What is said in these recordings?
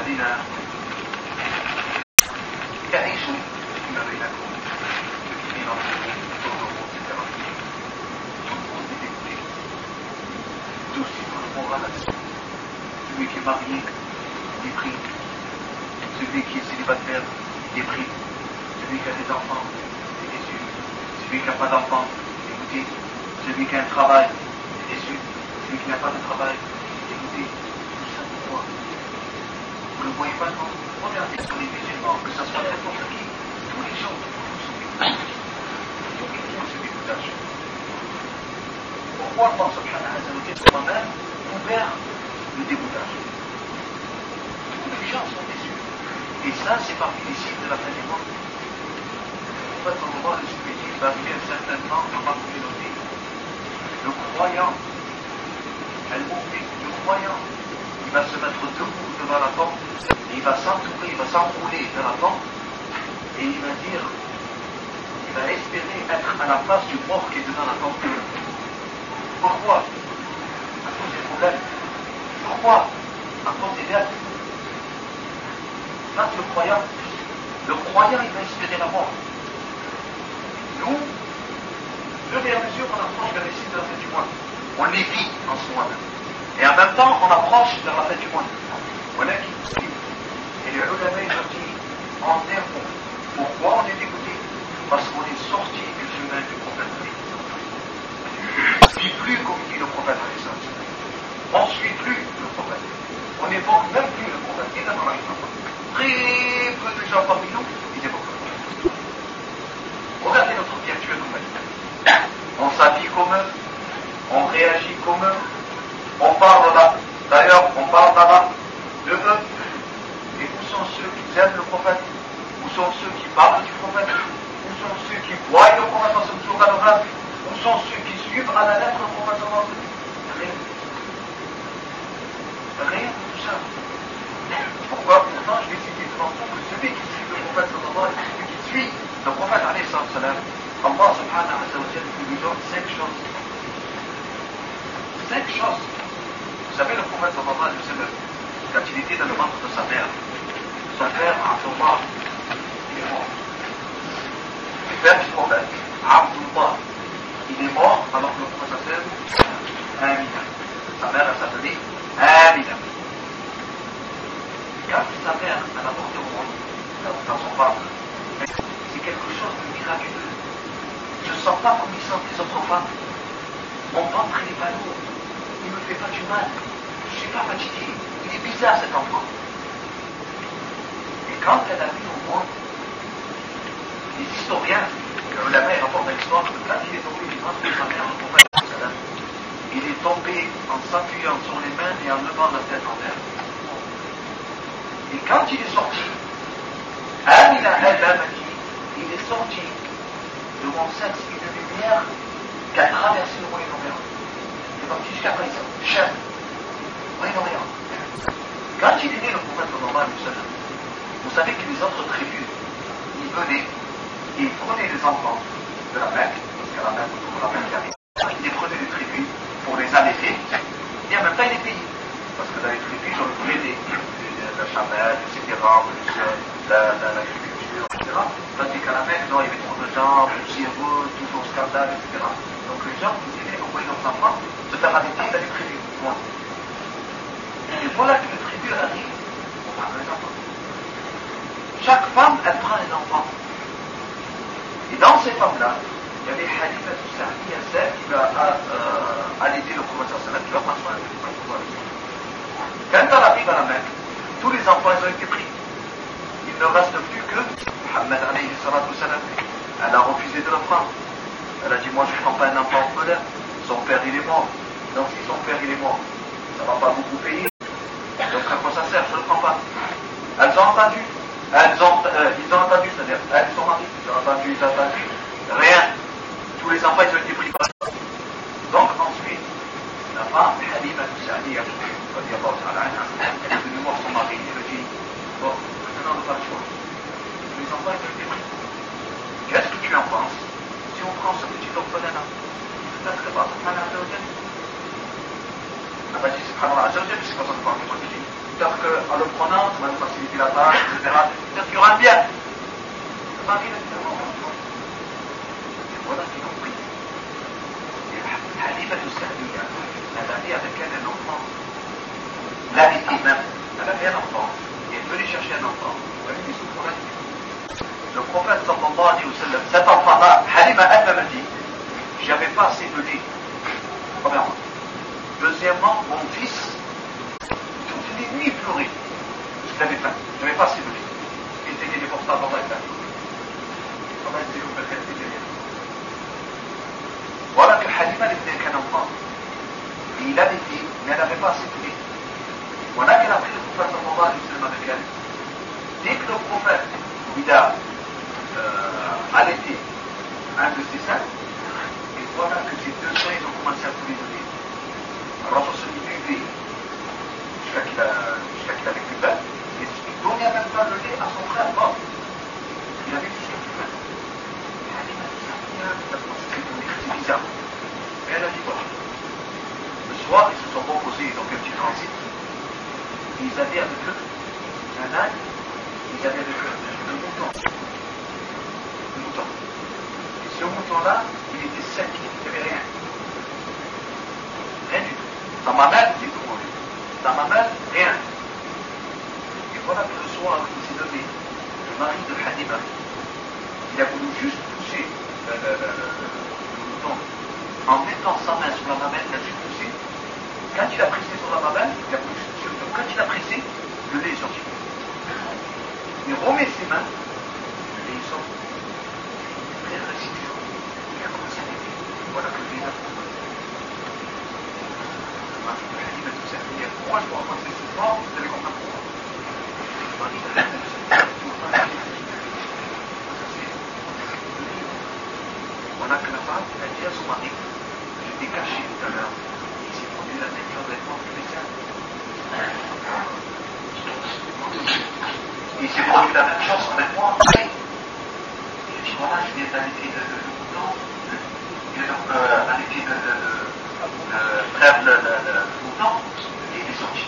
الذين يعيشوا فيما بينكم مسكين autour de vous, etc. On est dégoûté. Tout ce qu'on répondra là-dessus. Celui qui est marié, il est pris. Celui qui est célibataire, il est pris. Celui qui a des enfants, il est déçu. Celui qui n'a pas d'enfants, il est dégoûté. Celui qui a un travail, il est déçu. Celui qui n'a pas de travail, il est dégoûté. Tout ça pourquoi? Vous ne le voyez pas, non? Regardez sur les musulmans, que ce soit n'importe qui, tous les gens sont dégoûtés. Tous ce dégoûtage. Pourquoi Allah subhanahu wa ta'ala soi-même ouvert le dégoûtage? Tous les gens sont déçus. Et ça, c'est parmi les signes de la fin du monde. En fait, au moment de ce qu'il va arriver un certain temps dans ma communauté. Le croyant, le croyant, il va se mettre debout devant la porte, et il va s'entourer, il va s'enrouler dans la porte, et il va dire, il va espérer être à la place du mort qui est devant la porte. Pourquoi? À cause des problèmes. Pourquoi? À cause des dettes. Là, le croyant, il va espérer la mort. Nous, au fur et à mesure qu'on approche vers les signes de la fin du mois, on les vit en soi-même. Et en même temps, on approche vers la fin du mois. Voilà qui nous suit. Et les ulama, ils ont dit, en termes, pourquoi on est dégoûté? Parce qu'on est sorti du chemin du prophète. On ne suit plus, comme dit le prophète. On ne suit plus le prophète. On n'évoque même plus le prophète. Et là, dans la très peu de gens parmi nous, ils évoquent le prophète. Regardez notre vie actuelle comme elle. On s'habille comme eux, on réagit comme eux, on parle là. D'ailleurs, on parle là-bas de eux. Et où sont ceux qui aiment le prophète? Où sont ceux qui parlent du prophète? Où sont ceux qui voient le prophète dans ce jour à Où sont ceux qui suivent à la lettre le prophète? Rien. Rien de tout ça. Pourquoi? Pourtant, je vais citer devant vous que celui qui suit le prophète, celui qui suit le prophète, Allah subhanahu wa ta'ala lui donne 5 choses. 5 choses. Vous savez, le prophète sallallahu alayhi wa sallam, quand il était dans le ventre de sa mère, son père, Abdullah, il est mort. Le père du prophète, Abdullah, il est mort alors que le prophète sallallahu alayhi wa sallam, Amina. Sa mère, elle s'appelait Amina. Quand sa mère, elle a porté au monde, dans son ventre, c'est quelque chose de miraculeux. Je ne sens pas comme ils sentent les autres femmes. Mon ventre, il n'est pas lourd. Il ne me fait pas du mal. Je ne suis pas fatigué. Il est bizarre cet enfant. Et quand elle a mis au monde, les historiens, la mère rapporte l'histoire que quand il est tombé du ventre de sa mère, le prophète, il est tombé en s'appuyant sur les mains et en levant la tête en l'air. Et quand il est sorti, Amina elle-même a dit, il est sorti de mon sexe une lumière qui a traversé le Moyen-Orient. Il est parti jusqu'à présent, Chef, Moyen-Orient. Quand il est né, le prophète sallallahu alayhi wa sallam, vous savez que les autres tribus, ils venaient, et ils prenaient les enfants de la Mecque, parce qu'à la Mecque, la Mecque arrive, ils les prenaient des tribus pour les allaiter, et en même temps ils les payaient. Parce que dans les tribus, on voulait la chamelle, etc., l'agriculture, etc. Tandis qu'à la Mecque, non, il y avait trop de gens, poussiéreux, toujours scandale, etc. Donc les gens, ils disaient, envoyer leurs enfants se faire allaiter dans les tribus. Bon. Et voilà que les tribus arrivent, on prend les enfants. Chaque femme, elle prend un enfant. Et dans ces femmes-là, il y avait Halima Sa'diya, celle qui va allaiter le prophète sallallahu alayhi wa sallam, qui va prendre soin du prophète. Quand elle arrive à la Mecque, tous les enfants ils ont été pris. Il ne reste plus que Muhammad alayhi salatu salam. Elle a refusé de le prendre. Elle a dit, moi je ne prends pas un enfant orphelin. Son père il est mort. Donc si son père il est mort, ça ne va pas beaucoup payer. Donc à quoi ça sert? Je ne le prends pas. Elles ont entendu. Ils ont entendu, c'est-à-dire, elles sont mariées. Ils ont entendu. Rien. Tous les enfants ils ont été pris. Donc ensuite, la femme, Halima Sa'diya, elle est venue voir son mari, elle lui dit, bon, maintenant on n'a pas le choix. Les enfants ils ont été pris. Qu'est-ce que tu en penses si on prend ce petit orphelin-là? Peut-être que Allah subhanahu wa ta'ala, elle va dire subhanahu wa ta'ala, c'est pas ça qu'on parle de toi. Peut-être que Allah le prenant, ça va nous faciliter la tâche, etc. Peut-être qu'il y aura un bien. Le mari l'a dit d'abord. Et voilà qu'il a compris. Et Halima Toussaïa, elle avait avec elle un enfant. L'habitude même, elle avait un enfant. Et elle venait chercher un enfant. Elle lui dit, le prophète sallallahu alayhi wa sallam, cet enfant-là, Halima elle m'a dit, j'avais pas assez de lait. Premièrement. Deuxièmement, mon fils, toutes les nuits pleurait. Je l'avais faim. Je n'avais pas assez de lait. Il était gagné pour ça dans la tête. Voilà que Halima n'était qu'un enfant. Et il avait dit, mais elle n'avait pas assez de lait. Voilà qu'elle a pris le prophète sallallahu alayhi wa sallam avec elle. Dès que le prophète, il a allaité un de ses seins, et voilà que ces deux seins, ils ont commencé à couler de lait. Alors on se buvait jusqu'à qu'il avait plus faim, et il donnait en même temps le lait à son frère mort. Il avait jusqu'à plus faim. Et elle m'a dit, c'est bizarre. Et elle a dit, voilà. Le soir, ils se sont reposés dans un petit transit. Ils avaient avec eux un âne, ils avaient avec eux un mouton. Et ce mouton-là, il était sec, il n'y avait rien. Rien du tout. Dans ma main, c'est tout mauvais. Dans ma main, rien. Et voilà que le soir, il s'est levé. Le mari de Halima, il a voulu juste pousser le mouton en mettant sa main sur la mamelle, il a juste poussé. Quand il a pressé sur la mamelle, il a voulu juste pousser le mouton. Quand il a pressé, le lait est sorti. Il remet ses mains, le lait est sorti. Il a commencé à l'aider. Voilà que le lait a commencé. Pourquoi je peux raconter cette histoire? Vous allez comprendre pourquoi. Voilà que la femme a dit à son mari, j'étais caché tout à l'heure, il s'est produit la même chose avec moi que les siens. Il s'est produit la même chose avec moi après. Il dit voilà, je viens d'allaiter le mouton, allaiter faire le mouton. Il est sorti.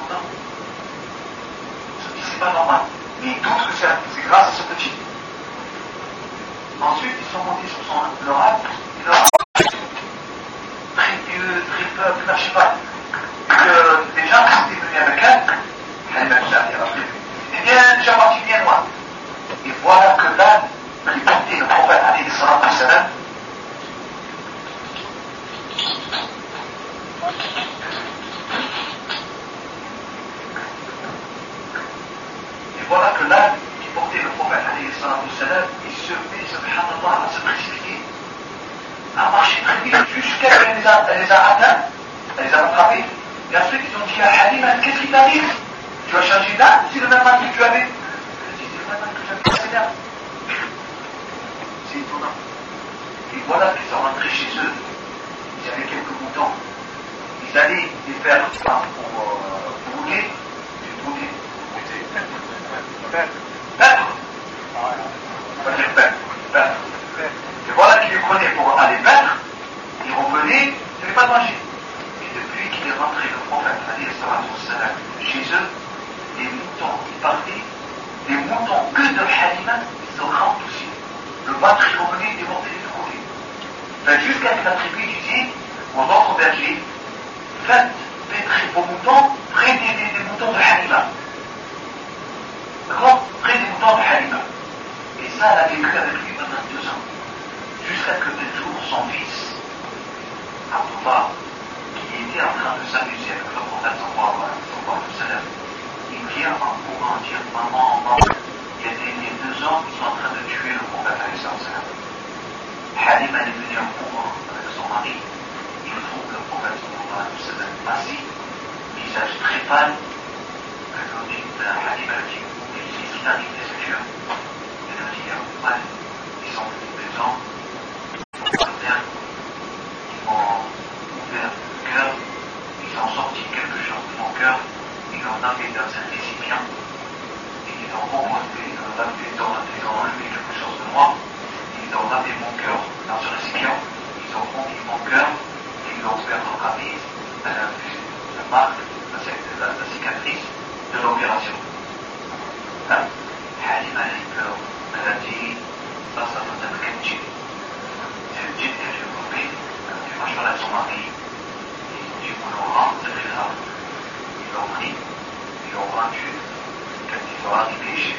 C'est pas normal. Mais il doute que c'est grâce à ce petit. Ensuite, ils sont montés sur leur arbre. Et leur arbre, très vieux, très peuple, je sais pas. Les gens qui étaient venus avec elle, elle m'a dit, eh bien, déjà parti bien loin. Et voilà que là, qui portait le prophète alayhi salatu wa salam, et voilà que l'âne qui portait le prophète alayhi salatu wa salam, il se met, subhanallah, à se précipiter, à marcher très vite jusqu'à ce qu'elle les a atteints, elle les a attrapés, et ensuite ils ont dit à Halima, qu'est-ce qui t'arrive? Tu as changé d'âne? C'est le même âne que tu avais? Elle dit, c'est le même âne que j'avais, c'est bien. C'est étonnant. Et voilà qu'ils sont rentrés chez eux, ils avaient quelques moutons. Ils allaient les faire pour rouler, c'est rouler. Battre. On va dire battre. Et voilà qu'ils les prenaient pour aller battre, ils revenaient, ils n'avaient pas mangé. Et depuis qu'il est rentré le prophète alayhi salatu wa salam chez eux, les moutons qui partaient, les moutons que de Halima, ils se rendent aussi. Le battre, il revenait, il démontait les courriers. Jusqu'à ce que la tribu disait aux autres bergers, faites pétrer vos moutons près des moutons de Halima. D'accord? Près des moutons de Halima. Et ça, elle a vécu avec lui pendant 2 ans. Jusqu'à ce que un jour, son fils, Abdullah, qui était en train de s'amuser avec le prophète sallallahu alayhi wa sallam, il vient en courant dire, maman, il y a 2 hommes qui sont en train de tuer le prophète alayhi wa sallam. Halima est venue en courant avec son mari. Il trouve le prophète sallallahu alayhi wa sallam assis, visage très pâle. Elle lui dit, Halima lui dit, qu'est-ce qui t'arrive, qu'est-ce que tu as? Elle lui dit, mal, ils sont venus des gens, ils m'ont ouvert le cœur, ils ont sorti quelque chose de mon cœur, ils l'ont amené dans un récipient, et ils ont remonté, ils ont enlevé quelque chose de moi, ils ont amené mon cœur dans ce récipient, ils ont rempli mon cœur, et ils l'ont ouvert dans la mise, elle a vu la marque, la cicatrice de l'opération.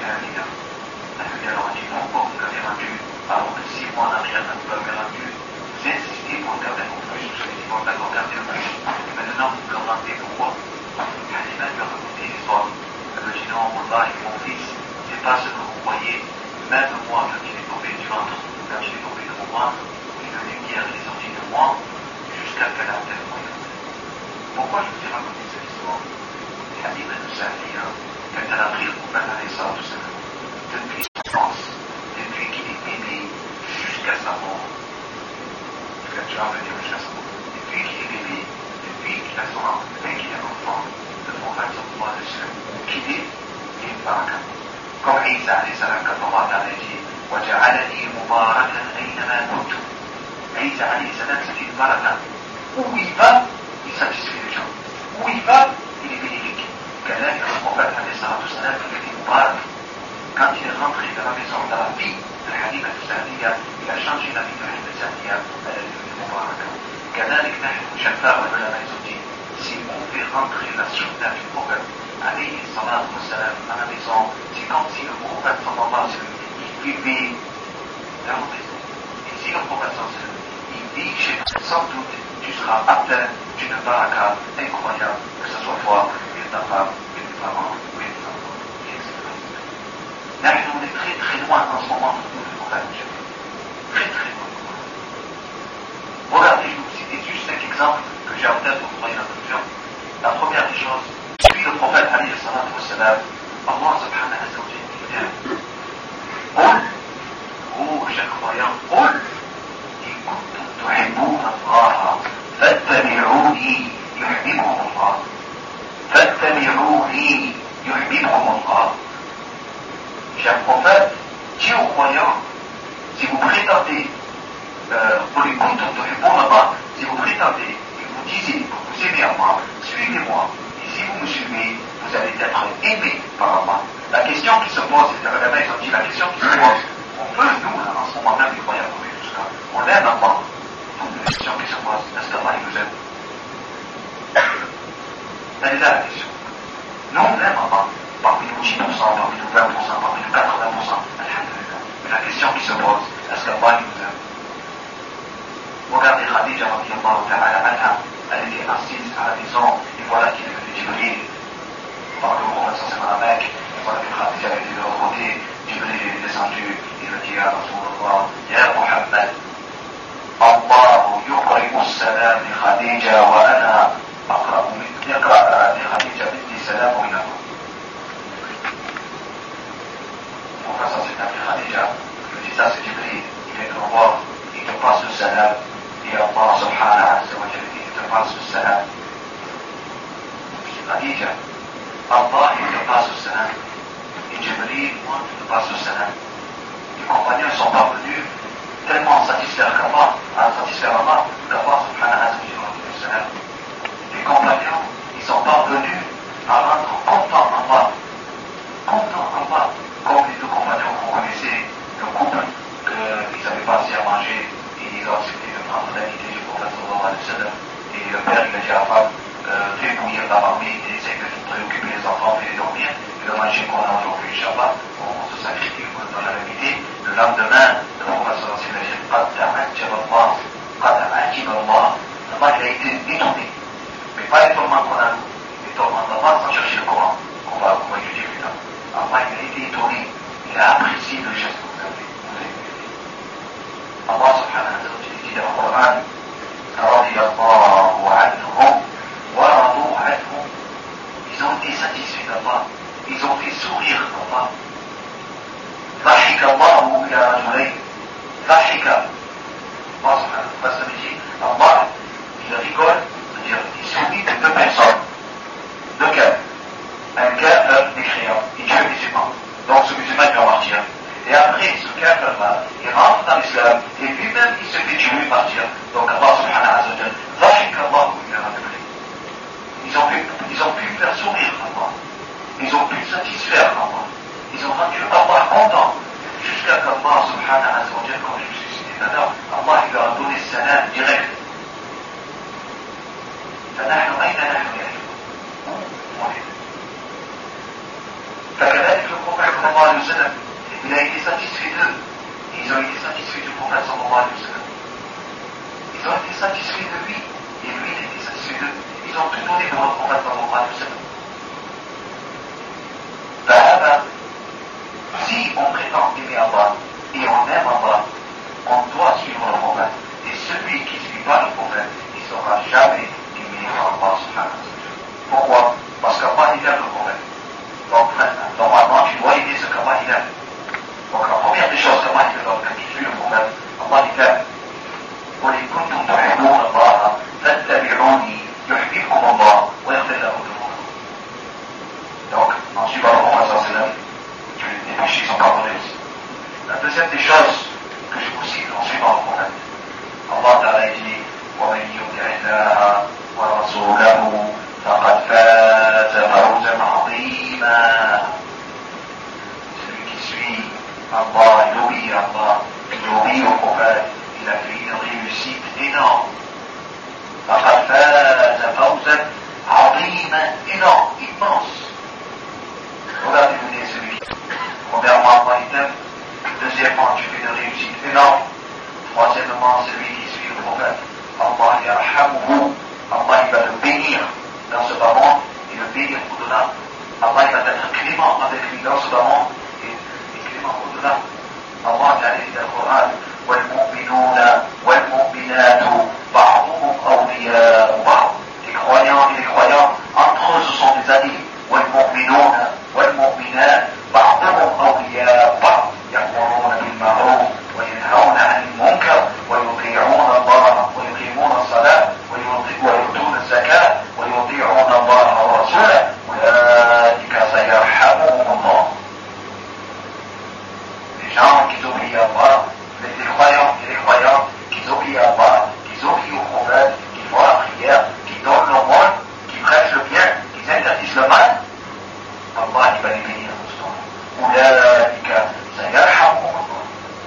جهادنا نحن يرغبون comme vous avez rendu alors que 6 mois en arrière vous avez rendu vous insistez pour garder le plus vous avez dit pour d'accord garder le plus et maintenant vous commandez pourquoi Halima lui a raconté l'histoire elle lui a dit non Wallah mon fils c'est pas ce que vous voyez même moi quand il est tombé du ventre quand il est tombé de mon ventre une lumière est sortie de moi jusqu'à qu'elle a atteint mon ventre. Pourquoi je vous ai raconté cette histoire? Halima nous a dit quand elle a pris le prophète avec ça tout ça depuis l'enfance, depuis qu'il est bébé jusqu'à sa mort, quand tu vas venir jusqu'à sa mort, depuis qu'il est bébé, depuis qu'il a son enfant, depuis qu'il est enfant, le prophète sallallahu alayhi wa sallam, qu'il est une baraka. Comme Isa alayhi salam, quand Allah a dit وَجَعَلَنِي مُبَارَكًا أَيْنَمَا كُنْتُ. Isa alayhi salam, c'est une baraka. Où il va, il satisfait les gens. Où il va, il est bénéfique. كذلك le prophète alayhi salam, il était mubarak. Quand il est rentré dans la maison, dans la vie de Halima al-Sa'diya, il a changé la vie de Halima al-Sa'diya, elle est devenue mubaraka. كذلك نحن شفاء والعلماء يقولون si on fait rentrer la sunna du prophète alayhi salatu wa salam à la maison, c'est comme si le prophète sallallahu alayhi wa sallam il vivait dans la maison. Et si le prophète sallallahu alayhi wa sallam il vit chez toi, sans doute tu seras atteint d'une baraka incroyable, que ce soit toi, et ta femme, et tes parents, et tes enfants, etc. نحن on est très très loin en ce moment de le prophète. Très très loin. Regardez, je vais vous citer juste 5 exemples que j'ai en tête pour vous voyez l'introduction. La première des choses, puis le prophète alayhi salatu wa salam, Allah subhanahu wa ta'ala dit قل هو chaque croyant قل إن كنتم تحبون الله فاتبعوني يحببكم الله فاتبعوني يحببكم الله. Cher prophète, dis aux croyants, si vous prétendez, si vous prétendez et vous disiez que vous aimez Allah, suivez-moi. Et si vous me suivez, vous allez être aimé par Allah. La question qui se pose, et les ulama ils ont dit la question qui se pose, on peut, nous, là, en ce moment même, les croyants, on aime Allah. Donc la question qui se pose, est-ce qu'Allah nous aime? Elle est là la question. Nous, on aime Allah. Parmi nous 10%, parmi nous 20%, parmi nous 80%, alhamdulillah. Mais la question qui se pose, est-ce qu'Allah nous aime? Regardez Khadija radiyallahu ta'ala anha, elle était assise à la maison, et voilà qu'il est venu Jibril. Par le Prophète sallallahu alayhi wa sallam à Mecque, et voilà que Khadija était de l'autre côté, Jibril est descendu, il lui dit à Rasulullah, Ya Muhammad, Allah yuqri'u as-salam li Khadija wa ana aqra'u يقرأ لخديجة بنت سلام إلىكم. Professeur, c'est appelé Khadija, il dit ça c'est Jibril, il vient te voir, il te passe le salam, et Allah subhanahu wa ta'ala il te passe le salam. Khadija, Allah il te passe le salam, et Jibril, moi je te passe le salam. Les compagnons sont parvenus tellement satisfaire qu'Allah, qu'Allah subhanahu wa ta'ala le salam. Les compagnons, ils sont parvenus à rendre content Allah, comme les deux compagnons qu'on connaissait, le couple qu'ils avaient passé à manger et ils ont accepté de prendre l'unité du prophète sallallahu alayhi wa sallam. Et le père il a dit à la femme, fais bouillir la marmite et essaye de préoccuper les enfants, fais les dormir, et le manger qu'on a aujourd'hui, Inch'Allah, on se sacrifie dans la unité. Le lendemain, le prophète sallallahu alayhi wa sallam a dit, Allah il a été étonné. Mais pas l'étonnement qu'on a nous, l'étonnement d'Allah sans chercher le Coran, qu'on va étudier plus tard. Allah il a été étonné, il a apprécié le geste que vous avez fait. Allah subhanahu wa ta'ala dit dans le Coran, رضي الله عنهم ورضوا عنه. Ils ont été satisfaits d'Allah, ils ont fait sourire d'Allah. ضحك الله إلى رجلين ضحك Allah subhanahu wa ta'ala dit Allah il rigole. Il sourit de deux personnes. De quel? Un kafir des créants. Il tue un musulman. Donc ce musulman il va partir. Et après ce kafir-là, il rentre dans l'islam et lui-même il se fait tuer partir. Donc Allah subhanahu wa ta'ala, ils ont pu faire sourire Allah. Ils ont pu satisfaire Allah. Ils ont rendu Allah content. Jusqu'à qu'Allah subhanahu wa ta'ala, comme je vous ai cité tout à l'heure, Allah il leur a donné salam direct. فنحن أين نحن يا إخوة؟ فكذلك القرآن صلى الله عليه alayhi wa sallam. Il a été satisfait d'eux. Ils ont été satisfaits du prophète sallallahu alayhi wa sallam. Ils ont été satisfaits de lui. Et lui, il a été satisfait d'eux. Ils ont tout donné pour le prophète sallallahu alayhi wa sallam. Si on prétend aimer Allah et on aime Allah, on doit suivre le prophète. Et celui qui ne suit pas le prophète, il ne sera jamais aimé par Allah subhanahu wa ta'ala. Pourquoi? Parce qu'Allah il aime le prophète. Donc normalement tu dois aimer ce qu'Allah il aime. Donc la première des choses qu'Allah il donne quand tu suis le prophète, Allah il aime. قل إن كنتم تحبون الله فاتبعوني يحببكم الله ويغفر لكم ذنوبكم. Donc en suivant le prophète sallallahu alayhi wa sallam, les péchés sont pardonnés aussi. La deuxième des choses que je vous cite en suivant le prophète, Allah Ta'ala dit وَمَنْ يُطِعِ اللَّهَ وَرَسُولَهُ فَقَدْ فَازَ فَوْزًا عَظِيمًا. Celui qui suit Allah, il obéit à Allah, il obéit au prophète, il a fait une réussite énorme. فَقَدْ فَازَ فَوْزًا عَظِيمًا, énorme, immense. Regardez celui qui, premièrement, Allah il t'aime. Deuxièmement, tu fais une réussite énorme. Troisièmement, celui qui suit le prophète, Allah yarhamuhu, Allah il va le bénir dans ce bas monde et le bénir au-delà. Allah il va être clément avec lui dans ce bas monde et clément au-delà. Allah a dit dans le Coran, وَالْمُؤْمِنُونَ وَالْمُؤْمِنَاتُ بَعْضُهُمْ أَوْلِيَاءُ بَعْضٍ. Les croyants et les croyants, entre eux, ce sont des amis. وَالْمُؤْمِنُونَ وَالْمُؤْمِنَاتُ بَعْضُهُمْ أَوْلِيَاءُ بَعْضٍ يأمرون بالمعروف وينهون عن المنكر ويطيعون الله ويقيمون الصلاة ويؤتون الزكاة ويطيعون الله ورسوله أولئك سيرحمهم الله. Les gens qui obéissent à Allah, les croyants et les croyantes qui obéissent à Allah, qui obéissent au prophète, qui font la prière, qui donnent le monde, qui prêchent le bien, qui interdisent le mal, Allah il va les bénir dans ce temps. أولئك سيرحمهم الله.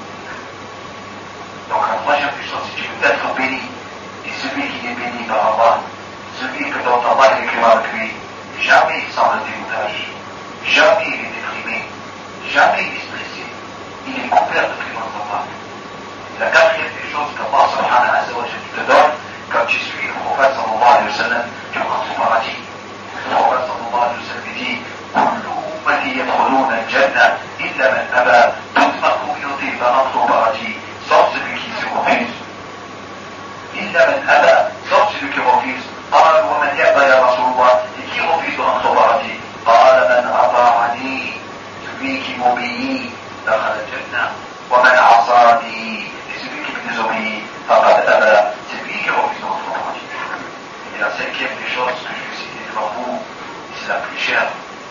Donc la troisième des choses, si tu veux être béni, et celui qui est béni par Allah, celui que dont Allah est clément avec lui, jamais il sent le déroutage, jamais il est déprimé, jamais il est stressé, il est couvert de clémence d'Allah. La quatrième des choses qu'Allah subhanahu wa ta'ala te donne, quand tu suis le prophète sallallahu alayhi wa sallam, tu rentres au paradis. Le prophète sallallahu alayhi wa sallam dit كل أمتي يدخلون الجنة إلا من أبى. Toute ma communauté va rentrer au paradis, sauf celui qui se refuse. إلا من أبى, sauf celui qui refuse. قال ومن يأبى يا رسول الله, et qui refuse de rentrer au paradis? قال من أطاعني, celui qui m'obéit دخل الجنة ومن عصاني, et celui qui me désobéit فقد أبى, c'est lui qui refuse de rentrer au paradis. Et la cinquième des choses que je vais citer devant vous, c'est la plus chère.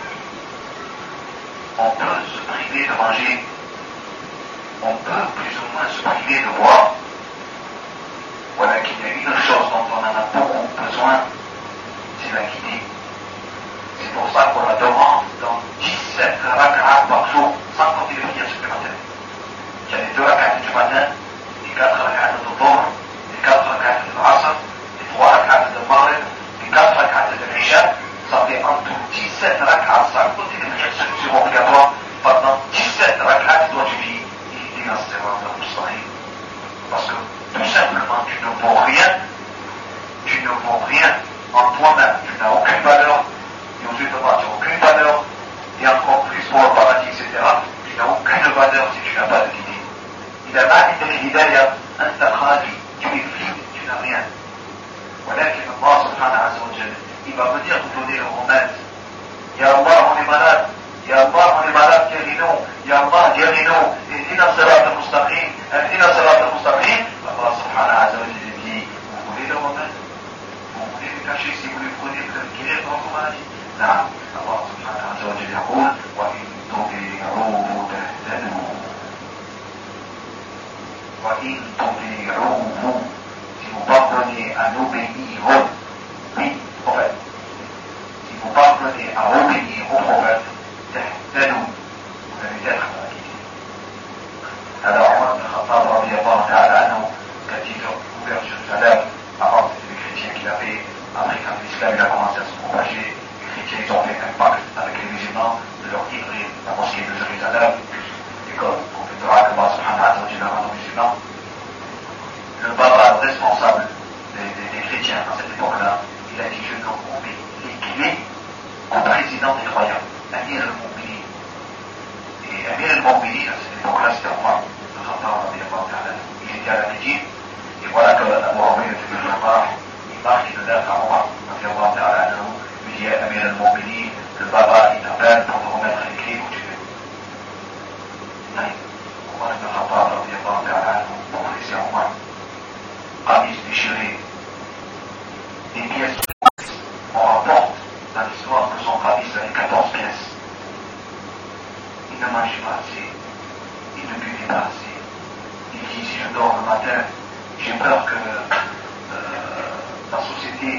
On peut se priver de manger, on peut plus ou moins se priver de boire. Voilà qu'il y a une chose dont on en a beaucoup besoin, c'est la guidée. C'est pour ça qu'on la demande dans 17 rak'at par jour, sans compter les prières supplémentaires. Il y a les 2 rak'at du matin, les 4 rak'at de dhuhr, les 4 rak'at de l'asr, les 3 rak'at de maghrib, les 4 rak'at de l'isha. Ça fait en tout 17 rak'at, sans compter les prières obligatoires. Pendant 17 rak'at, toi tu dis, il est dans ce terrain. Parce que tout simplement, tu ne vaux rien. Tu ne vaux rien en toi-même. Tu n'as aucune valeur. Et aux yeux de toi, tu n'as aucune valeur. Et encore plus pour le paradis, etc. Tu n'as aucune valeur si tu n'as pas de guidée. Il a mal été l'hidayah, un takhali. Tu es vide, tu n'as rien. ولكن الله سبحانه عز وجل il va venir vous donner le remède. Ya Allah, on est malade. Ya Allah, on est malade, guéris-nous. Ya Allah, guéris-nous. Ihdina sirat al-mustaqim. Ihdina sirat al-mustaqim. Allah subhanahu wa ta'ala dit, vous voulez le remède? Vous voulez le cacher si vous le prenez, vous allez guérir votre maladie? Non. Allah subhanahu wa ta'ala يقول وإن تطيعوه تهتدوا. وإن تطيعوه, si vous pardonnez à l'obéir, oui, prophète. Si vous pardonnez à obéir au prophète, vous allez être dans la guidée. Alors, Omar ibn Khattab, radiyallahu ta'ala anhu, quand il a ouvert Jérusalem, avant c'était les chrétiens qui l'avaient, après quand l'islam a commencé à se propager, les chrétiens ils ont fait un pacte avec les musulmans de leur livrer la mosquée de Jérusalem, المؤمنين à cette époque-là, c'était Omar ibn Khattab, il était à la Médine, et voilà que Abu Ubaydah ibn Jarrah, il marque une lettre à Omar, lui dit Amir al-Mu'minin, le baba, il t'appelle pour te remettre les clés où tu es. Omar ibn Khattab, professeur Omar, Qamis déchiré, des pièces. On rapporte dans l'histoire que son Qamis avait 14 pièces. Il ne mangeait pas assez, il ne buvait pas assez. Il dit si je dors le matin, j'ai peur que la société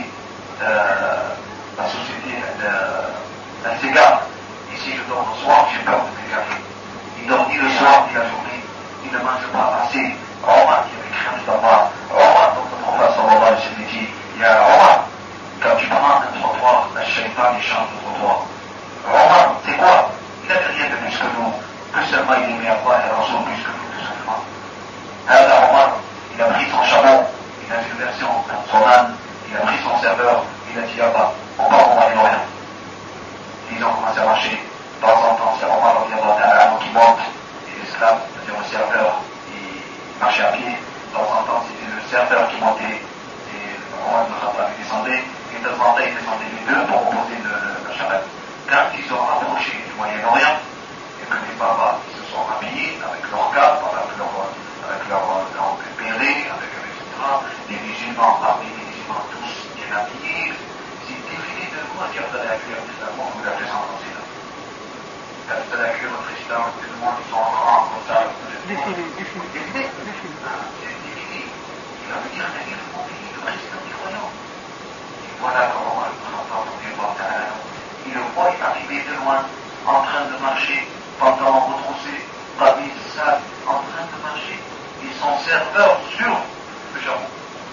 elle s'égare. Et si je dors le soir, j'ai peur de m'égarer. Il dort ni le soir ni la journée, il ne mange pas assez. Omar qui avait crainte d'Allah, Omar, donc le prophète sallallahu alayhi wa sallam dit, il y a Omar, quand tu prends un trottoir, la shaitan il change de trottoir. Omar, c'est quoi? Il n'avait rien de plus que nous, que seulement il aimait Allah et Rasoul plus que nous, tout simplement. Alors Omar, il a pris son chameau, il a fait une version, son âne, il a pris son serveur, il a dit là-bas, on va au Moyen-Orient. Ils ont commencé à marcher. De temps en temps, c'est Omar qui monte, et l'esclave, c'est-à-dire le serveur, il marchait à pied. De temps en temps, c'était le serveur qui montait, et Omar descendait, et de temps en temps, ils descendaient les deux pour opposer la charrette. Quand ils ont approché du Moyen-Orient, et que les babas ils se sont habillés avec leur cape, avec leur béret, etc. Les musulmans, parmi les musulmans, tous bien habillés, c'est défilé de nous à dire que vous allez accueillir le président, vous l'avez entendu là. Quand vous allez accueillir le président, tout le monde, ils sont en rang, comme ça. Défilé. C'est défilé. Il va venir accueillir le président des croyants. Et voilà comment il le voit, il est arrivé de loin, en train de marcher, pantalon retroussé, habit sale, en train de marcher, et son serveur sur le jambon.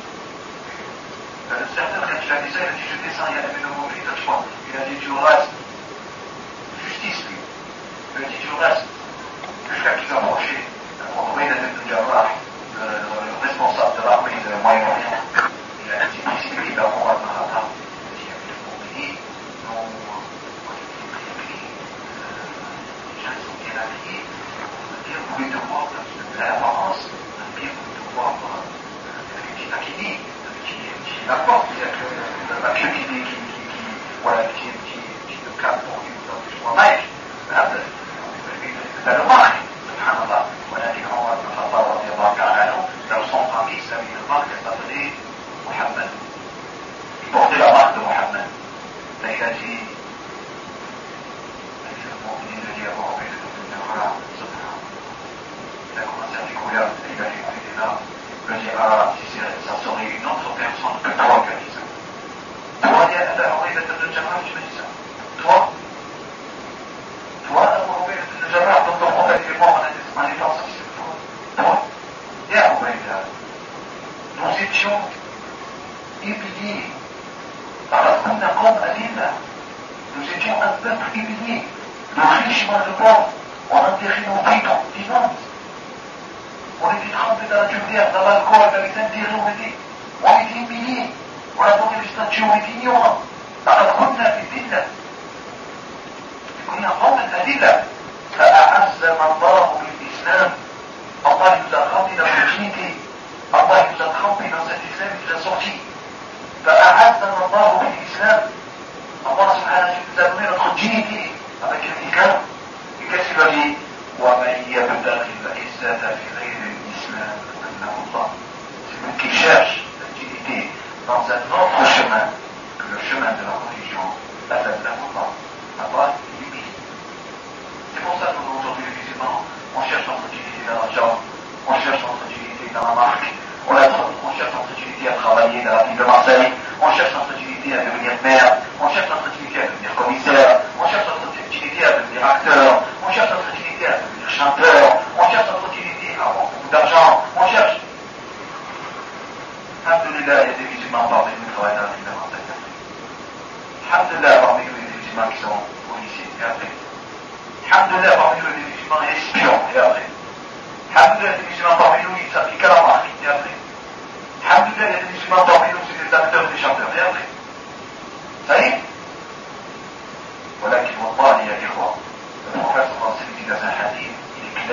Le serveur, quand il a dit ça, il a dit je descends, il y a une mobile, il a dit tu restes. Justice, lui. Il a dit tu restes. Jusqu'à qu'il approchait, Ubaydah ibn Jarrah, le responsable de l'armée de Moyen-Orient, il a dit ici, il a Omar ibn Khattab, il a dit le mobile, non, vous pouvez te voir dans l'apparence, bien vous pouvez te voir qui la porte, qui le cadre pour lui, dans le choix Mike, le marque, subhanallah, ولكن عمر بن الخطاب رضي الله تعالى عنه, dans son famille, ça avait une marque, elle s'appelait Mohammed. Il portait la marque de Mohammed. Là, il a dit, il a commencé à découvrir, il a écouté là, il a dit, si ça serait une autre personne que toi qui a dit ça. Toi, il y a Ubaydah ibn Jarrah, tu me dis ça. Toi, Ubaydah ibn Jarrah, dont ton prophète est mort en étant sorti de toi. Toi, il y a Ubaydah. Nous étions humiliés. Nous étions un peuple humilié. Le riche mange le pauvre. On enterrait nos vies vivantes. On était trempés dans la turbine, dans l'alcool, dans les intérêts, on était humiliés. On adorait les statues, on était ignorants. لقد كنا في ذلة. كنا قوما ذليلا. فأعزنا الله بالإسلام. Allah nous a remplis dans notre dignité. Allah nous a trempés dans cet islam, il nous a sortis. فأعزنا الله بالإسلام. Allah subhanahu wa ta'ala nous a donné notre dignité avec l'islam. Et qu'est-ce qu'il a dit? ومن يبتغي العزة في غير الإسلام فإنه الله. C'est lui qui cherche la dignité dans un autre chemin que le chemin de la religion. Allah est humilie. C'est pour ça que nous, aujourd'hui, les musulmans, on cherche notre dignité dans l'argent, on cherche notre dignité dans la marque, on cherche notre dignité à travailler dans la ville de Marseille, on cherche notre dignité à devenir maire, on cherche notre dignité à devenir commissaire, on cherche notre dignité à devenir acteur, on cherche notre dignité à devenir chanteur, on cherche notre dignité à avoir beaucoup d'argent, on cherche. Alhamdulillah, il y a des musulmans parmi nous qui travaillent dans la ville de Marseille. Alhamdulillah, parmi nous, il y a des musulmans qui sont policiers, et après. Alhamdulillah, parmi nous, il y a des musulmans espions, et après. Alhamdulillah, il y a des musulmans parmi nous, ils s'appliquent à la marque, et après. Alhamdulillah, il y a des musulmans parmi nous, c'est des acteurs, des chanteurs, et après. Ça y est. ولكن والله يا إخوة, le prophète sallallahu alayhi wa sallam dit dans un hadith, il est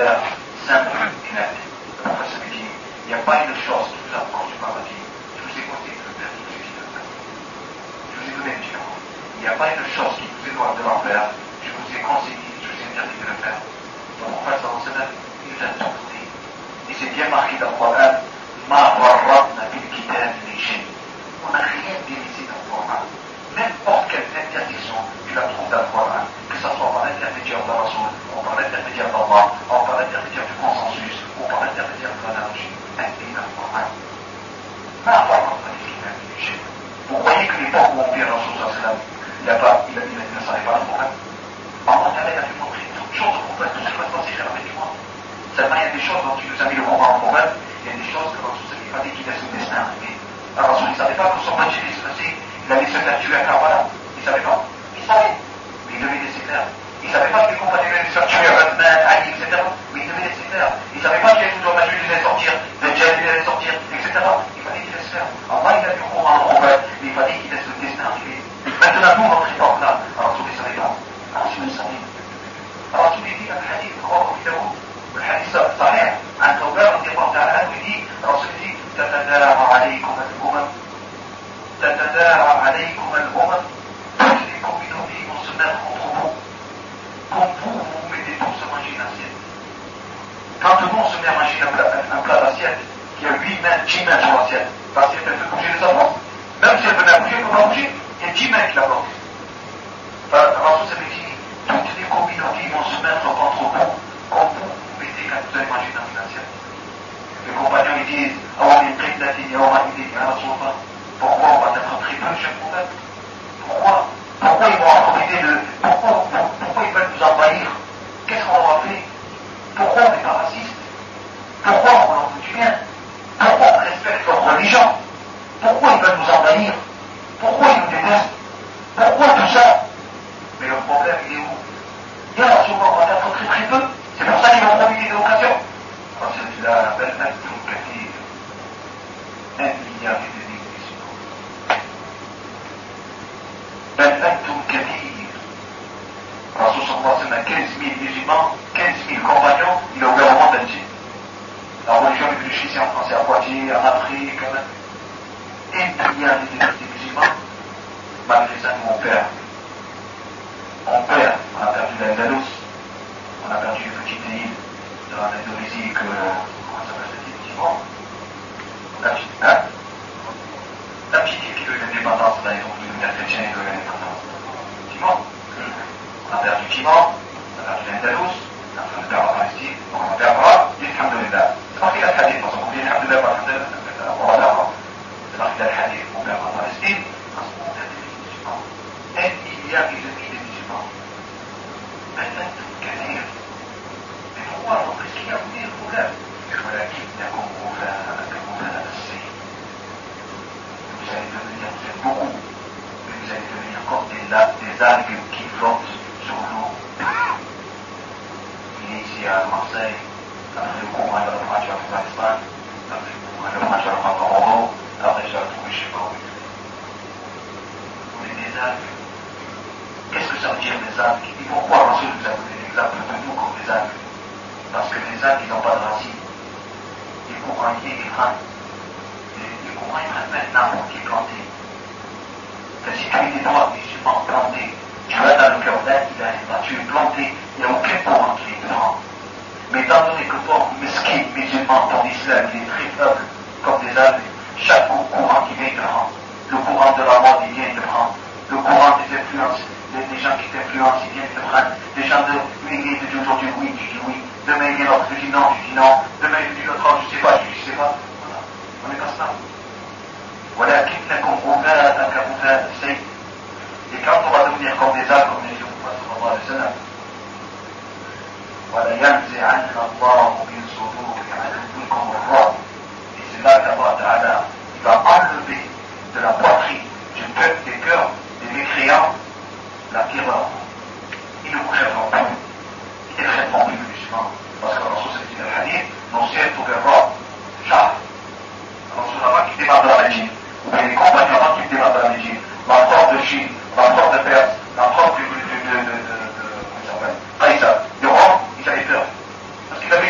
faire simple et net. Le professeur me dit, il n'y a pas une chose qui vous apprend du paradis. Je vous ai conseillé de le faire, je vous ai dit de le faire. Je vous ai donné le différent. Il n'y a pas une chose qui vous éloigne de l'enfer. Je vous ai conseillé, je vous ai interdit de le faire. Donc le professeur il vous a tout donné. Et c'est bien marqué dans le Coran, Ma warratna bil kitab min shay. On n'a rien délaissé dans le Coran. N'importe quelle interdiction, tu la trouves dans le Coran, que ce soit par l'intermédiaire de Rasoul, ou par l'intermédiaire d'Allah, ou par l'intermédiaire du consensus, ou par l'intermédiaire de l'analogie, elle est dans le Coran. Ma warratna bil kitab min shay. Vous croyez que l'époque où on vit Rasoul sallallahu il ne savait pas le Coran? Allah a fait montrer toutes choses au Coran, tout ce qui va se passer chez la fin du monde. Seulement il y a des choses dont tu nous as mis le Coran au Coran, il y a des choses que Rasoul il fallait qu'il laisse le destin arriver. Rasoul il ne savait pas que son match il allait se faire tuer à Karbala. Il ne savait pas. Il savait. Mais il devait laisser faire. Il ne savait pas que les compagnons allaient se faire tuer à Batman, Ali, etc. Mais il devait laisser faire. Il ne savait pas qu'il y avait tout le match il allait sortir, le djihad il allait sortir, etc. Il fallait qu'il laisse faire. Allah il a du Coran au Coran, mais il fallait qu'il laisse le destin arriver. Maintenant nous notre époque là, Rasoul il ne savait pas. Rasoul il savait. Rasoul il dit un hadith, الحديث الصحيح عن ثوبان رضي الله تعالى عنه يقول رسول تتداعى عليكم الأمم تدركم منهم في مسلمات contre vous. Comme vous mettez tous à manger une assiette. Quand nous on se met à manger un plat d'assiette qui a 8 mains, 10 mains sur l'assiette, l'assiette elle fait bouger les enfants. Même si elle venait à bouger, elle ne peut pas bouger. Il y a 10 mains qui la portent. Rasoul s'est dit, toutes les communautés vont se mettre contre vous. Comme vous mettez quand vous allez manger dans une assiette. Les compagnons ils disent, pourquoi on va être très peu chaque fois? Pourquoi ils vont en profiter de... Pourquoi ils veulent nous envahir? Qu'est-ce qu'on leur a fait? Pourquoi on n'est pas raciste? Pourquoi on leur veut du bien? Pourquoi on respecte leur religion? Pourquoi ils veulent nous envahir? Pourquoi ils nous détestent? Pourquoi tout ça? Mais le problème il est où? Il y a souvent on va être très très peu. C'est pour ça qu'ils vont profiter de l'occasion. Parce que là, la belle acte locative, 1 milliard et demi de musulmans. Bel acte locative. Rasoul sallallahu alayhi wa sallam, 15 000 musulmans, 15 000 compagnons, il a ouvert le monde entier. La religion est venue ici en France et à Poitiers, en Afrique, 1 milliard et demi de musulmans. Malgré ça, nous on perd. On a perdu l'Andalous, on a perdu une petite île dans l'Indonésie que, comment ça s'appelle cette île, Timor? La petite île qui veut l'indépendance, là ils ont voulu devenir chrétiens, ils veulent l'indépendance. Timor. On a perdu Timor, on a perdu l'Andalous, on a perdu la Palestine, on en perdra, et alhamdoulilah. C'est marqué la hadith, parce qu'on dit alhamdoulilah, on va perdre. C'est marqué la hadith, on perd la Palestine, parce qu'on perd les musulmans. 1 milliard et demi de musulmans. Maintenant, كثير. Mais pourquoi? Qu'est-ce qu'il y a au bout du problème? ولكنكم غثاء السيل. Vous allez devenir, vous êtes beaucoup, mais vous allez devenir comme des algues qui flottent sur l'eau. Il est ici à Marseille, après le courant de la voiture de l'Afghanistan, après le courant de la voiture de Marseille, après je l'ai trouvé chez moi. On est des algues. Qu'est-ce que ça veut dire des algues? Et pourquoi Rasoul nous a donné l'exemple de nous comme des algues? Parce que les algues, ils n'ont pas de racines. Les courants, ils prennent. Les courants, ils prennent maintenant qui est planté. Si tu es des droits musulmans plantés, tu vas dans le cœur d'un, il n'arrive pas, tu es planté, il n'y a aucun courant qui est prend. Mais étant donné que toi, mesquin, musulman, ton islam, il est très faible, comme des algues, chaque courant qui vient te prend. Le courant de la mode, il vient te prendre. Le courant des influences. Des gens qui t'influencent, ils viennent te prendre. Des gens de lui, te disent aujourd'hui oui, tu dis oui. Demain il y a l'autre, tu dis non, tu dis non. Demain il dit l'autre, je sais pas, tu dis je sais pas. Voilà. On est comme ça. ولكنكم غثاء كغثاء السيل. Et quand on va devenir comme des algues, comme les gens sallallahu alayhi wa sallam, وَلَيَنْزِعَنَّ اللَّهُ مِنْ صُدُورِ عَدُوِّكُمُ الرُّعْبَ. Et c'est là qu'Allah Ta'ala, il va enlever de la poitrine des cœurs des mécréants la terreur. Ils ne vous crèveront plus. Ils ne crèveront plus les musulmans. Parce que Rasoul s'est dit dans le hadith, non c'est tout guerre, genre. Rasoul avant qu'il démarre de la Médine, ou bien les compagnons avant qu'ils démarrent de la Médine, l'empereur de Chine, l'empereur de Perse, l'empereur de Qaïsar, de Rome, ils avaient peur. Parce qu'ils avaient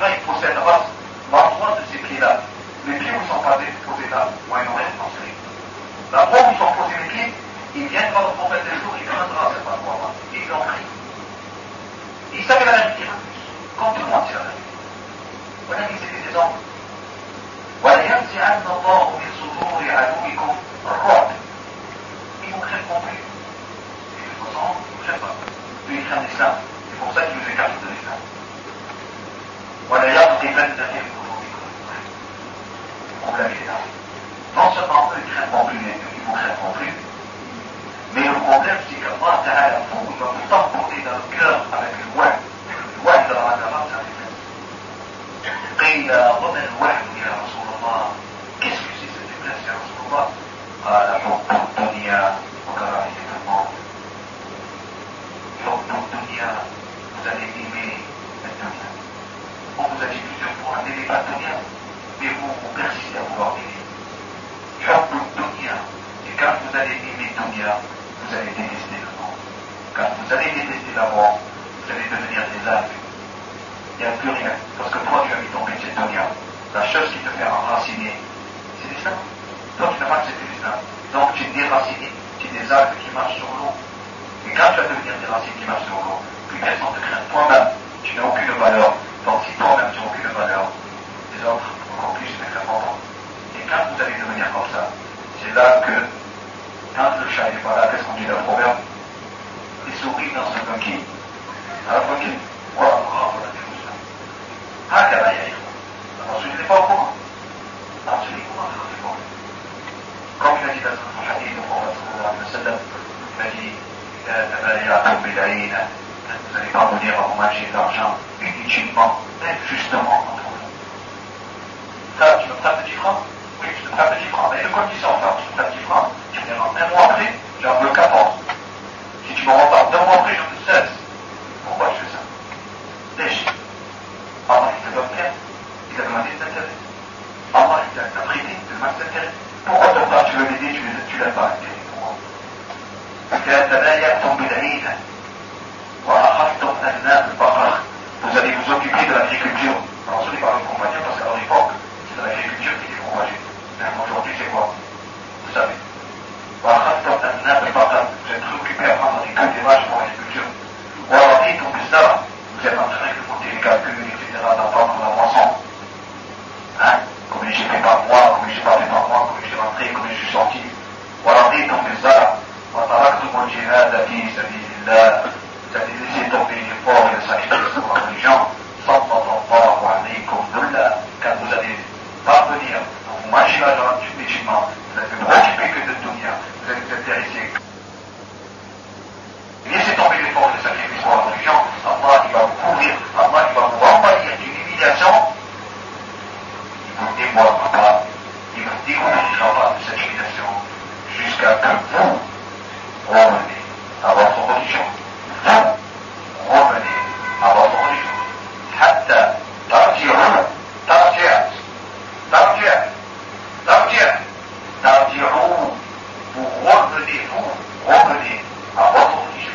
humain, il possède l'endroit de ces pieds-là. Les pieds où sont posés là, ouais, non, rien. L'endroit où sont posés les pieds, il vient voir le prophète des jours, il craindra cet endroit-là. Il en prie. Il savait la vérité, comme tout le monde sait la vérité. Voilà qui c'était des hommes. وَلَيَنْزِعَنَّ اللَّهُ مِنْ صُدُورِ عَدُوِّكُمْ الرُّعْبَ. Ils vous craignent non plus. Et de toute façon, ils ne vous craignent pas. Eux, ils craignent l'islam. C'est pour ça qu'ils nous écartent de l'islam. وَلَيَغْضِبَنَّ فِي قُلُوبِكُمْ. Le problème est là. Non seulement eux, ils craignent non plus, ils vous craignent non plus, mais le problème, c'est qu'Allah Ta'ala, vous, il va vous t'emporter dans le cœur avec le wahd. Le wahd dans la Qur'an, c'est un effet. قيل وما الوحي يا رسول الله qu'est-ce que c'est cette faiblesse يا رسول الله قال حب الدنيا وكراهية الموت حب الدنيا vous allez aimer la dunya on vous a dit plusieurs fois n'aimez pas la dunya mais vous persistez à vouloir aimer حب الدنيا et quand vous allez aimer la dunya vous allez détester le monde quand vous allez détester la mort vous allez devenir des âmes. Il n'y a plus rien. Parce que toi, tu as mis ton métier de dunya. La chose qui te fait enraciner, c'est l'islam. Toi, tu n'as pas accepté l'islam. Donc, tu es déraciné. Tu es des algues qui marchent sur l'eau. Et quand tu vas devenir des racines qui marchent sur l'eau, plus personne ne te craint. Toi-même, tu n'as aucune valeur. Donc, si toi-même, tu n'as aucune valeur, les autres, encore plus, c'est très important. Et quand vous allez devenir comme ça, c'est là que, quand le chat n'est pas là, qu'est-ce qu'on dit dans le proverbe? Les souris dans un coquille. Dans la coquille. Voilà, voilà. هكذا يا إخوة الرسول اللي فوقه الرسول يكون اللي فوقه comme il a dit dans un hadith du prophète sallallahu alayhi wa sallam il a dit إذا تبايعتم بالعين vous n'allez pas venir à vous manger de l'argent inutilement, injustement entre vous. Ça, tu me prêtes 10 francs? Oui, je te prête 10 francs. Mais de condition, enfin, je te prête 10 francs, tu me diras un mois après, j'en veux 14. Si tu me rends pas 2 mois après, j'en veux 16. Pourquoi je fais ça? Déjà. Allah il te donne rien, il t'a demandé de t'intérêt. Allah il t'a privé de mal t'intérêt. Pourquoi toi tu veux l'aider, tu l'as pas intérêt? Pourquoi? إذا تبايعتم بالعين وأخذتم أذناب البقر vous allez vous occuper de l'agriculture. Alors ce n'est pas le compagnon parce qu'à l'époque c'est de l'agriculture qui était propagée. Mais aujourd'hui c'est quoi? Vous savez. وأخذتم أذناب البقر vous êtes préoccupé à prendre des queues des vaches pour l'agriculture. ورضيتم بالزرع vous êtes en train de monter les calculs, etc., d'entendre la moisson. Hein? Comme j'ai fait par moi, comme j'ai pas fait par moi, comme j'ai rentré, comme je suis sorti. ورضيتم بالزرع وتركتم الجهاد في سبيل الله vous avez laissé tomber l'effort et le sacrifice pour la religion. صلى الله عليكم ذلا quand vous allez parvenir à vous manger l'argent musulman, vous allez vous occuper que de dunya, vous allez vous intéresser. Laissez tomber l'effort et le sacrifice pour la religion, Allah il va vous couvrir, Allah il va vous envahir d'une humiliation, il vous dévoilera, il vous découvrirra de cette humiliation jusqu'à que vous revenez à votre religion. Vous revenez à votre religion. حتى ترجعوا vous revenez à votre religion.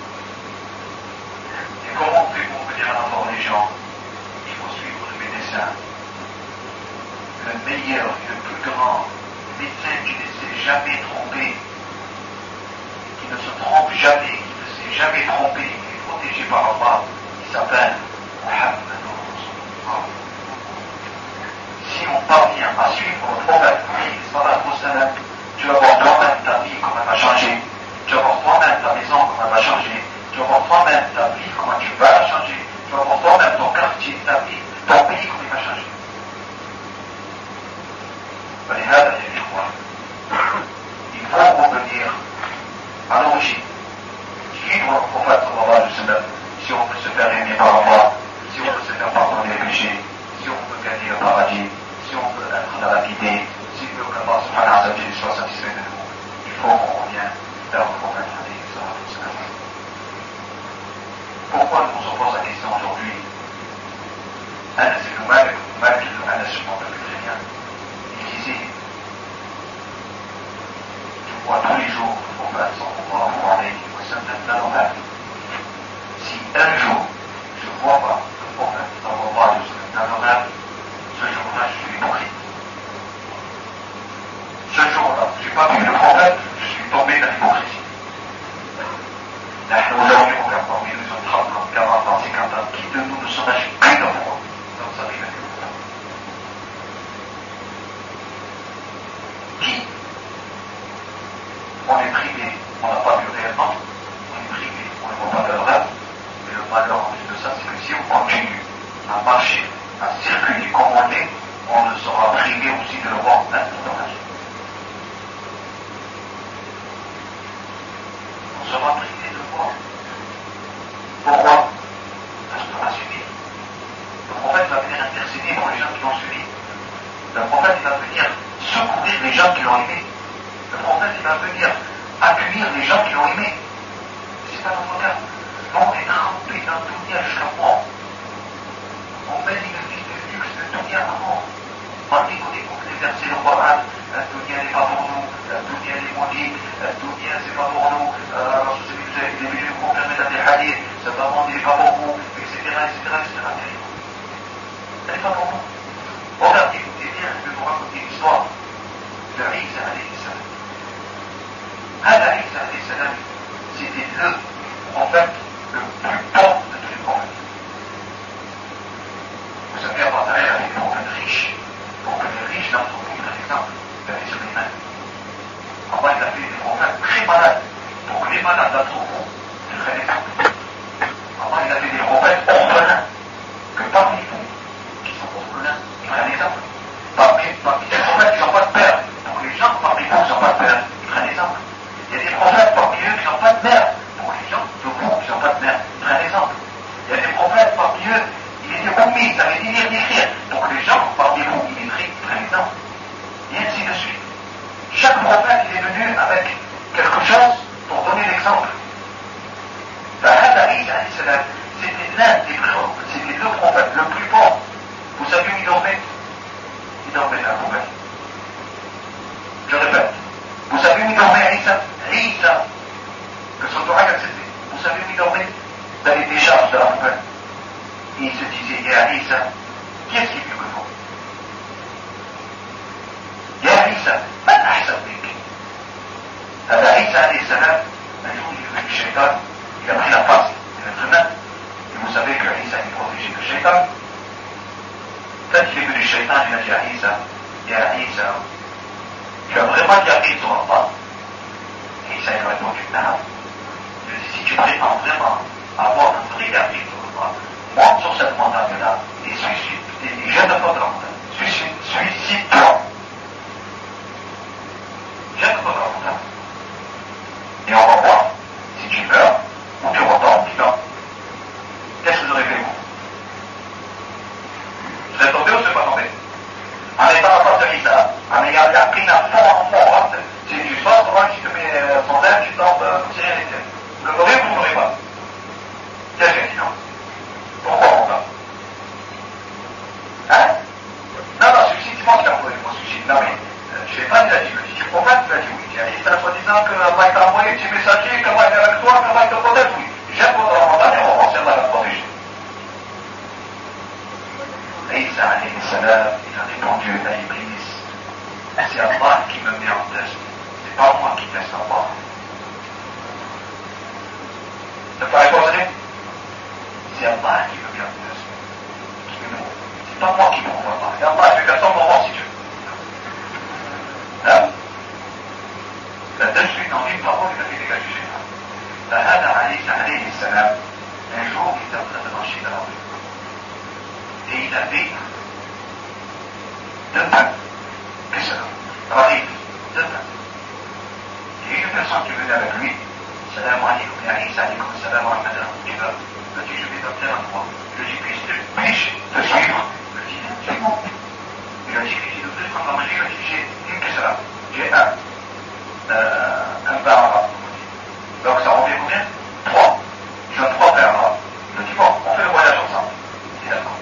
Et comment on fait pour venir à notre religion? Il faut suivre le médecin. Le meilleur et le plus grand médecin qui ne s'est jamais trompé, qui ne se trompe jamais, qui ne s'est jamais trompé, qui est protégé par Allah, il s'appelle Muhammad Rasulullah. Si on parvient à suivre le prophète, tu vas voir toi-même ta vie comme elle va changer, tu vas voir toi-même ta maison comme elle va changer, tu vas voir toi-même ta vie comment tu vas la changer, tu vas voir toi-même ton quartier, ta vie, ton pays comment il va changer. فلهذا يا إخوة il faut revenir à l'origine, suivre le prophète sallallahu alayhi wa sallam si on veut se faire aimer par Allah, si on veut se faire pardonner les péchés, si on veut gagner le paradis, si on veut être dans la guidée, si on veut qu'Allah subhanahu wa ta'ala soit satisfait de nous, il faut qu'on revienne vers le prophète alayhi wa sallam. Pourquoi nous nous pose la question aujourd'hui? Anas ibn Malik, Anas, je m'en rappelle très bien, il disait, je vois tous les jours le prophète sallallahu alayhi wa sallam dans l'horaire. Si un jour je ne vois pas le prophète sallallahu alayhi wa sallam un circuit commandé, on ne sera privé aussi de le voir dans l'âge. On sera privé de le voir. Pourquoi? Parce qu'on a suivi. Le prophète va venir intercéder pour les gens qui l'ont suivi. Le prophète va venir secourir les gens qui l'ont aimé. Le prophète va venir accueillir les gens qui l'ont aimé. C'est pas notre cas. Nous, on est trempé dans le dunya jusqu'à mort. On mène une vie de luxe de dunya à mort. Tandis qu'on écoute les versets du Coran, la dunya n'est pas pour nous, la dunya est maudite, la dunya c'est pas pour nous, il est venu nous confirmer dans des hadiths, ce monde il n'est pas pour vous, etc. Elle n'est pas pour nous. Regardez, écoutez bien, je vais vous raconter l'histoire de Isa alayhi salam. Isa alayhi salam, c'était le prophète le plus pauvre de tous les prophètes. Vous savez, Allah Ta'ala avait des prophètes riches. Pour que les riches d'entre vous prennent l'exemple de Sulaiman. Allah il a fait des prophètes très malades. Pour que les malades d'entre vous prennent l'exemple. Allah il a fait des prophètes orphelins. Que parmi vous, qui sont orphelins, ils prennent l'exemple. Parmi les prophètes qui n'ont pas de père. Pour que les gens parmi vous qui n'ont pas de père, ils prennent l'exemple. Il y a des prophètes parmi eux qui n'ont pas de mère. Pour les gens de vous qui n'ont pas de mère, ils prennent l'exemple. Il y a des prophètes parmi eux, ils étaient omis, ils savaient ni lire ni écrire. Donc les gens parmi vous, ils prennent l'exemple. Et ainsi de suite. Chaque prophète, il est venu avec quelque chose pour donner l'exemple. C'était l'un des prophètes, c'était le prophète le plus pauvre. Vous savez où il dormait? Il dormait à la poubelle. Je répète. Vous savez où il dormait Isa? Que son Torah accepté. Vous savez où il dormait? Dans les décharges de la poubelle. Et il se disait, Ya Isa, qui est-ce qui est mieux que vous? Ya Isa, man ahsan bik. Alors Isa alayhi salam, un jour il est venu le shaitan, il a pris la place de l'être humain. Et vous savez que Isa est protégé du shaitan. Quand il est venu le shaitan, il a dit à Isa, Ya Isa, tu as vraiment dit à qui sur Allah? Et Isa il a répondu, non. Il a dit, si tu prétends vraiment avoir un vrai appui sur Allah, monte sur cette montagne-là et jette-toi dans la montagne. Suicide-toi. Jette-toi dans la montagne. Et on va voir si tu meurs ou tu retombes vivant. Qu'est-ce que vous aurez fait vous? Vous êtes tombé ou vous n'êtes pas tombé? En étant en face de Isa, en ayant pris la forme, si tu sors, si tu mets son air, tu tombes, c'est rien d'été. Vous le ferez ou vous ne le ferez pas? Quelqu'un dit non. Pourquoi on va? Hein? Non, suicide, c'est moi qui t'ai envoyé mon suicide. Non, mais je sais pas, il a dit que si tu prophète, il a dit oui. Il a dit, ça soi-disant que Allah t'a envoyé, tu es messager, comment il est avec toi, comment il te protège, oui. Jette-toi dans la montagne et on va voir si Allah va te protéger. Isa alayhi salam, il a répondu à Iblis, c'est Allah qui me met en test, c'est pas moi qui teste Allah. T'as pas répondu? C'est Allah qui me met en test. C'est pas moi qui prouve Allah. Et Allah fait personne pour voir si Dieu. Là, de suite, dans une parole, il a fait dégager Shaitan. فهذا عليه السلام, un jour, il était en train de marcher dans la rue. Et il avait deux pains. Qu'est-ce que c'est? Rarif, deux pains. Et une personne qui venait avec lui, salam alaykum, ya Isa alaykum, salam alaykum, il me dit, je vais dans tel endroit. Je dis, puisse-tu te suivre? Il me dit, suis-moi. Il a dit, si vous voulez prendre à manger, je dis, j'ai une question. J'ai un pain arabe. Donc ça revient combien? 3. J'ai 3 pains arabes. Il me dit, bon, on fait le voyage ensemble. Il dit, d'accord.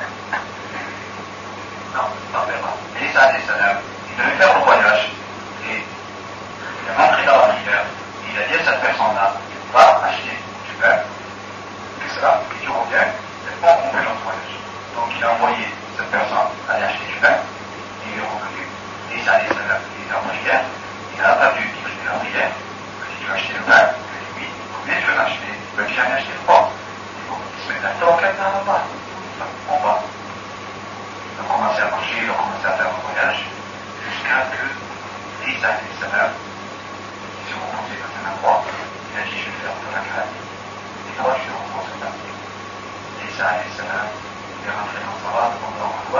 Non, pas vraiment. Et Isa alayhi salam, il devait faire le voyage. Et il est rentré dans la prière. Il a dit à cette personne-là, va acheter du pain. Qu'est-ce que ça? Et tu reviens. Et bon, on fait notre voyage. Donc il a envoyé cette personne aller acheter du pain. Et il est revenu. Et Isa alayhi salam, il est en prière. Il n'a pas vu qu'il faisait la prière. Il dit, tu veux acheter le pain? Il dit, oui. Combien tu veux l'acheter? Il dit, j'en ai acheté 3. Il dit, bon, il se met d'accord, on va. Ils ont commencé à marcher, ils ont commencé à faire un voyage, jusqu'à que Isa alayhi salam, ils se sont rencontrés dans un endroit, il a dit, je vais faire de la grâce. Et toi, je te rencontre là. Isa alayhi salam, il est rentré dans sa robe, dans un endroit,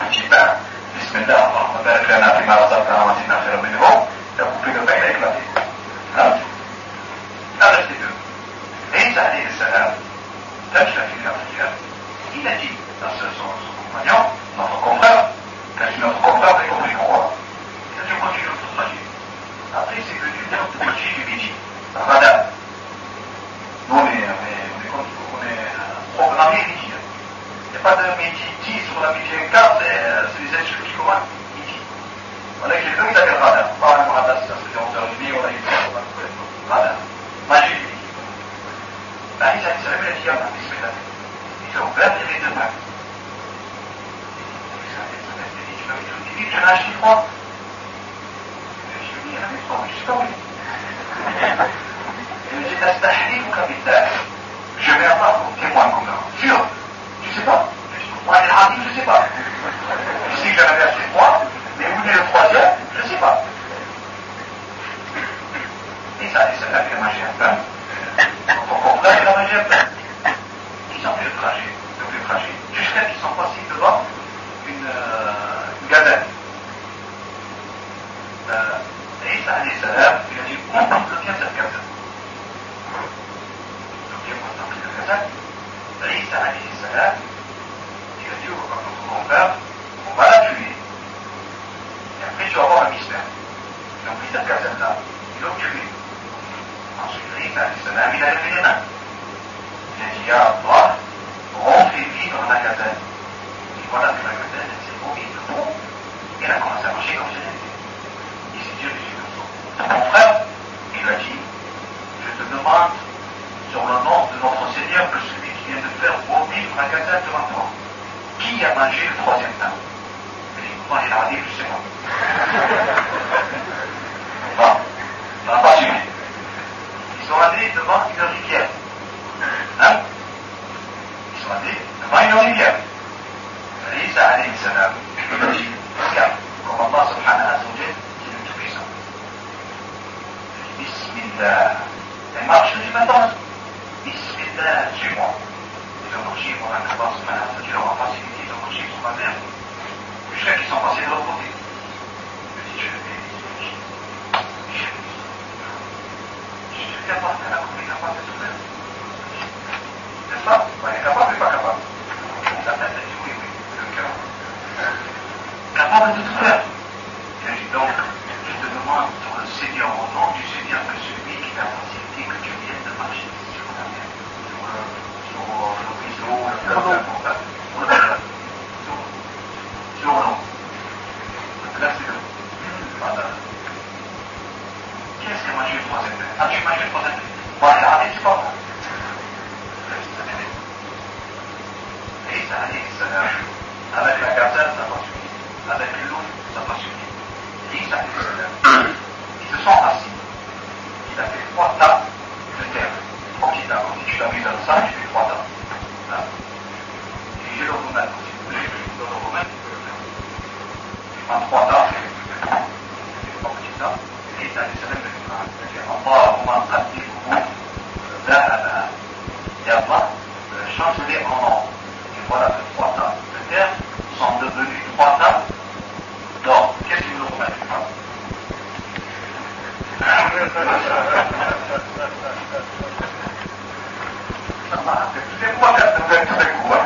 petit pain, bismillah, on va faire un prima razak à la machine à faire le niveau, il a coupé le pain, il a éclaté. Avec les deux. Et ça alayhi salam, tel qu'il a fait l'affaire, il a dit à son compagnon, notre confrère, quand notre confrère avait compris quoi, il a dit on continue notre trajet. Après c'est venu le trajet du midi, Ramadan. Nous on est programmé midi. Il n'y a pas de midi 10 ou la midi 4, c'est les études qui commandent midi. On a quelqu'un qui s'appelle Ramadan. Pas un Ramadan, ça se fait 11h30, on a eu Ramadan. Magie. Bah, il a dit, ça avait dit, bismillah. Ils ont ouvert, il y avait deux pains. Tu en as acheté trois? Je lui ai dit, il y en avait trois, mais je sais pas où. Il me dit, t'astahlifuka billah. Je vais avoir comme témoin comme là. Sûr? Je sais pas. Je dis, moi, les hadiths, je sais pas. Je sais que j'en avais acheté trois, mais où est le troisième? Je sais pas. Et ça a fait manger un pain. Donc là, il a mangé un pain. Ils ont fait le trajet, jusqu'à qu'ils sont passés devant une gazelle. Et Isa alayhi salam, il a dit, on entretient cette gazelle. Donc il a entrepris la gazelle. Et Isa alayhi salam, il a dit à notre grand-père, on va la tuer. Et après, tu vas avoir un mystère. Ils ont pris cette gazelle-là, ils l'ont tuée. Ensuite, Isa alayhi salam, il a levé les mains. Il a dit, Ya Allah, on fait vivre la gazelle. Et voilà que la gazelle, elle s'est remise debout. Et elle a commencé à marcher comme si elle était. Il s'est dirigé comme ça. Mon frère, il lui a dit, je te demande, sur le nom de notre Seigneur, que celui qui vient de faire vomir la gazelle devant toi, qui a mangé le troisième pain? Il dit, moi, il a dit, je sais pas. Bon, ça n'a pas suivi. Ils sont allés devant une rivière. Hein? Ils sont allés devant une rivière. Isa alayhi salam, il a dit, regarde, comme Allah subhanahu wa ta'ala, qui est le tout-puissant. Il dit, Bismillah. Elle marche, je dis, maintenant, Bismillah, suis-moi. Ils ont marché, pour Allah subhanahu wa ta'ala, leur a facilité, ils ont marché sur la mer. Jusqu'à qu'ils sont passés de l'autre côté. Je dis, je vais capable de la couper, capable de tout faire. N'est-ce pas? Il est capable ou pas capable? La tête a dit oui, le cœur. Capable de tout faire. Il a dit donc, je te demande sur le Seigneur, au nom du Seigneur, que celui qui t'a facilité, que tu viennes de marcher sur la mer, sur le ruisseau, le fleuve, sur l'eau. Là, c'est l'eau. Voilà. Qu'est-ce que mangé le troisième pain? As-tu mangé le troisième pain? Bon, il a raté, c'est pas bon. Et Isa alayhi salam, avec la gazelle, ça va suffire. Avec l'eau, ça va suffire. Et Isa alayhi salam, ils se sont assis. Il a fait 3 tas de terre. Tranquille, comme si tu t'amuses dans ça, tu fais 3 tas. Là. Et j'ai le romain aussi. Vous voulez que je vous donne le romain? Tu prends 3 tas, tu fais 3 petits tas. Et Isa alayhi salam, il dit, Allahumma qaddiruhu dhahaba. Et Allah, change-les en or. Voilà que 3 tas de terre sont devenus 3 tas d'or. Qu'est-ce que vous remettez pas? C'est quoi faire de faire tout d'un coup?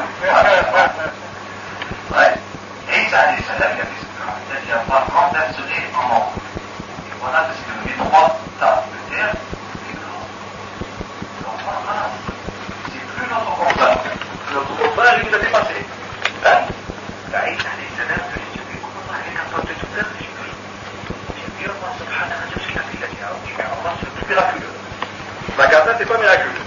Ouais. Et Isa alayhi salam, il a fait ça. Il a dit Allah, renverser en or. Et voilà que c'est devenu 3 tas de terre et de l'or. Donc voilà, c'est plus notre combat. Notre combat, il nous a dépassé. Hein? Là, Isa alayhi salam, il a dit, comment Allah est capable de tout faire? Il a dit, Allah subhanahu wa ta'ala, ce qu'il a fait, il a dit, Allah, c'est le plus miraculeux. La gazelle, c'est pas miraculeux.